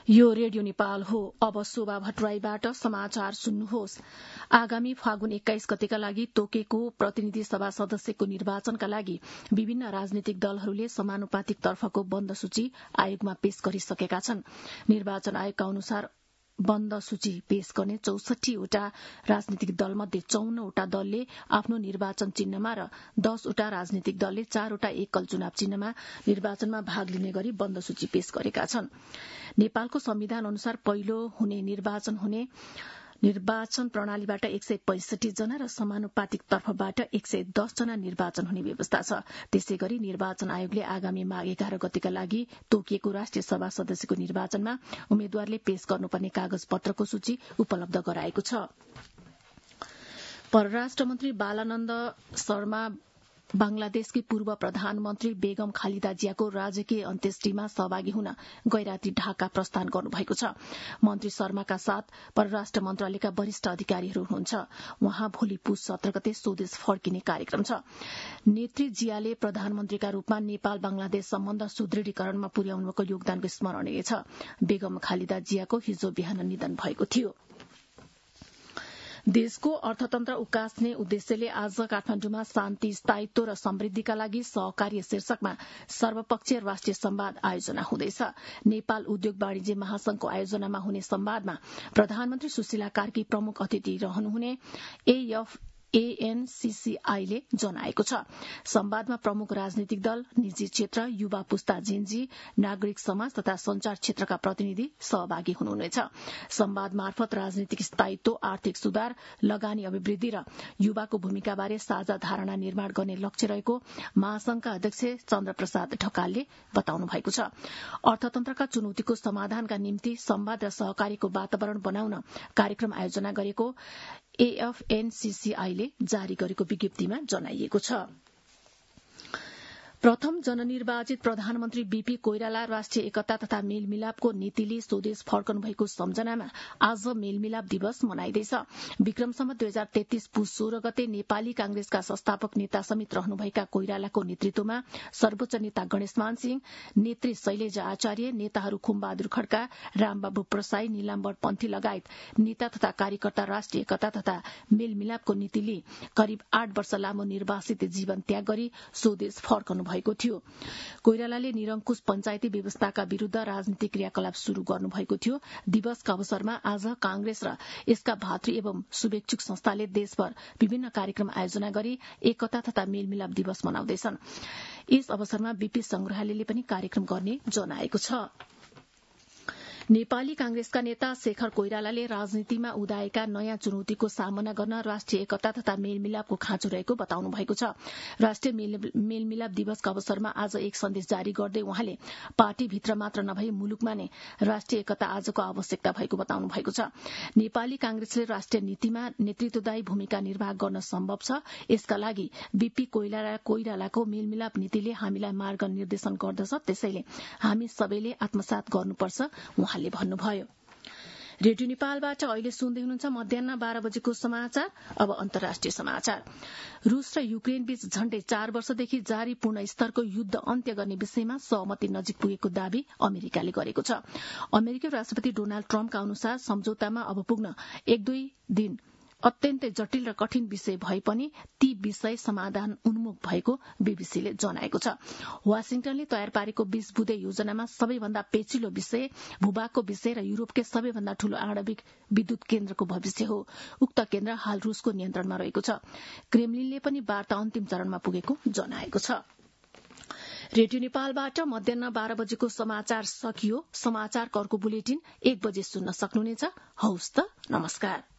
यो रेडियो नेपाल हो। अब शोभा भट्टराईबाट समाचार सुन्नुहोस्। आगामी फागुन 21 गतेका लागि तोकेको प्रतिनिधि सभा सदस्यको निर्वाचनका लागि विभिन्न राजनीतिक दलहरूले समानुपातिक तर्फको बन्द सूची आयोगमा पेश गरिसकेका छन्। निर्वाचन आयोगका अनुसार बन्द सूची पेश गर्ने 64 वटा राजनीतिक दलमध्ये 54 वटा दलले आफ्नो निर्वाचन चिन्हमा र 10 वटा राजनीतिक दलले 4 वटा एकल चुनाव चिन्हमा निर्वाचनमा भाग लिने गरी बन्द सूची पेश गरेका छन्। नेपालको संविधान अनुसार पहिलो हुने निर्वाचन प्रणालीबाट 165 जना र समानुपातिक तर्फबाट 110 जना निर्वाचन हुने व्यवस्था छ। त्यसै गरी निर्वाचन आयोगले आगामी माघ 11 गतेका लागि तोकिएको राष्ट्रिय सभा सदस्यको निर्वाचनमा उम्मेद्वारले पेश गर्नुपर्ने कागज पत्रको सूची उपलब्ध गराएको छ। परराष्ट्र मन्त्री बालानन्द शर्मा बांग्लादेशकी पूर्व प्रधानमन्त्री बेगम खालिदा जियाको राजकीय अन्त्येष्टिमा सहभागी हुन गैराती ढाका प्रस्थान गर्नुभएको छ। मन्त्री शर्माका साथ परराष्ट्र मन्त्रालयका वरिष्ठ अधिकारीहरू हुनुहुन्छ। उहाँ भोलि पुस 17 गते स्वदेश फर्किने कार्यक्रम छ। नेत्री जियाले प्रधानमन्त्रीका रूपमा नेपाल बांग्लादेश सम्बन्ध सुदृढीकरणमा पुर्याउनुभएको योगदानको स्मरणीय छ। बेगम खालिदा जियाको हिजो बिहान निधन भएको थियो। देशको अर्थतन्त्र उकास्ने उद्देश्यले आज काठमाडौँमा शान्ति, स्थायित्व र समृद्धिका लागि सहकार्य शीर्षकमा सर्वपक्षीय राष्ट्रिय संवाद आयोजना हुँदैछ। नेपाल उद्योग वाणिज्य महासंघको आयोजनामा हुने संवादमा प्रधानमन्त्री सुशीला कार्की प्रमुख अतिथि रहनुहुने ANCCI-ले जनाएको छ। संवादमा प्रमुख राजनीतिक दल, निजी क्षेत्र, युवा पुस्ता जेनजी, नागरिक समाज तथा संचार क्षेत्रका प्रतिनिधि सहभागी हुनुहुनेछ। संवाद मार्फत राजनीतिक स्थायित्व, आर्थिक सुधार, लगानी अभिवृद्धि र युवाको भूमिकाबारे साझा धारणा निर्माण गर्ने लक्ष्य रहेको महासंघका अध्यक्ष चन्द्रप्रसाद ढकालले बताउनु भएको छ। अर्थतन्त्रका चुनौतीको समाधानका निम्ति संवाद र सहकारीको वातावरण बनाउन कार्यक्रम आयोजना गरेको AFNCCI-ले जारी गरेको विज्ञप्तिमा जनाइएको छ। प्रथम जननिर्वाचित प्रधानमन्त्री बीपी कोइराला राष्ट्रिय एकता तथा मेलमिलापको नीतिले स्वदेश फर्कनु भएको सम्झनामा आज मेलमिलाप दिवस मनाइँदैछ। विक्रम सम्वत 2033 पुस 16 गते नेपाली कांग्रेसका संस्थापक नेता समेत रहनुभएका कोइरालाको नेतृत्वमा सर्वोच्च नेता गणेशमान सिंह, नेत्री शैलेजा आचार्य, नेताहरू खुम्बहादुर खड्का, रामबाबु प्रसाई, नीलाम्बर पन्थी लगायत नेता तथा कार्यकर्ता राष्ट्रिय एकता तथा मेलमिलापको नीतिले करिब 8 वर्ष लामो निर्वासित जीवन त्याग गरी स्वदेश फर्कनु भएको थियो। कोइरालाले निरंकुश पञ्चायती व्यवस्थाका विरूद्ध राजनीतिक क्रियाकलाप शुरू गर्नुभएको थियो। दिवसका अवसरमा आज कांग्रेस र यसका भातृ एवं शुभेच्छुक संस्थाले देशभर विभिन्न कार्यक्रम आयोजना गरी एकता तथा मेलमिलाप दिवस मनाउँदैछन्। यस अवसरमा बीपी संग्रहालयले पनि कार्यक्रम गर्ने जनाएको छ। नेपाली कांग्रेसका नेता शेखर कोइरालाले राजनीतिमा उदाएका नयाँ चुनौतीको सामना गर्न राष्ट्रिय एकता तथा मेलमिलापको खाँचो रहेको बताउनु भएको छ। राष्ट्रिय मेलमिलाप दिवसका अवसरमा आज एक सन्देश जारी गर्दै उहाँले पार्टीभित्र मात्र नभई मुलुकमा नै राष्ट्रिय एकता आजको आवश्यकता भएको बताउनु भएको छ। नेपाली कांग्रेसले राष्ट्रिय नीतिमा नेतृत्वदायी भूमिका निर्वाह गर्न सम्भव छ। यसका लागि बीपी कोइरालाको मेलमिलाप नीतिले हामीलाई मार्ग निर्देशन गर्दछ। त्यसैले हामी सबैले आत्मसात गर्नुपर्छ उहाँले भन्नुभयो। रेडियो नेपालबाट अहिले सुन्दै हुनुहुन्छ मध्याह 12 बजेको समाचार। अब अन्तर्राष्ट्रिय समाचार। रूस र युक्रेन बीच झण्डै 4 वर्षदेखि जारी पूर्ण स्तरको युद्ध अन्त्य गर्ने विषयमा सहमति नजिक पुगेको दावी अमेरिकाले गरेको छ। अमेरिकी राष्ट्रपति डोनाल्ड ट्रम्पका अनुसार सम्झौतामा अब पुग्न 1-2 दिन अत्यन्तै जटिल र कठिन विषय भए पनि ती विषय समाधान उन्मुख भएको बीबीसीले जनाएको छ। वाशिंगटनले तयार पारेको 20 बुँदे योजनामा सबैभन्दा पेचिलो विषय भूभागको विषय र युरोपकै सबैभन्दा ठूलो आणविक विद्युत केन्द्रको भविष्य हो। उक्त केन्द्र हाल रूसको नियन्त्रणमा रहेको छ। क्रेमलिनले पनि वार्ता अन्तिम चरणमा पुगेको जनाएको छ। रेडियो नेपालबाट मध्याह 12 बजेको समाचार सकियो। समाचारको अर्को बुलेटिन 1 बजे सुन्न सक्नुहुनेछ। हौस् त, नमस्कार।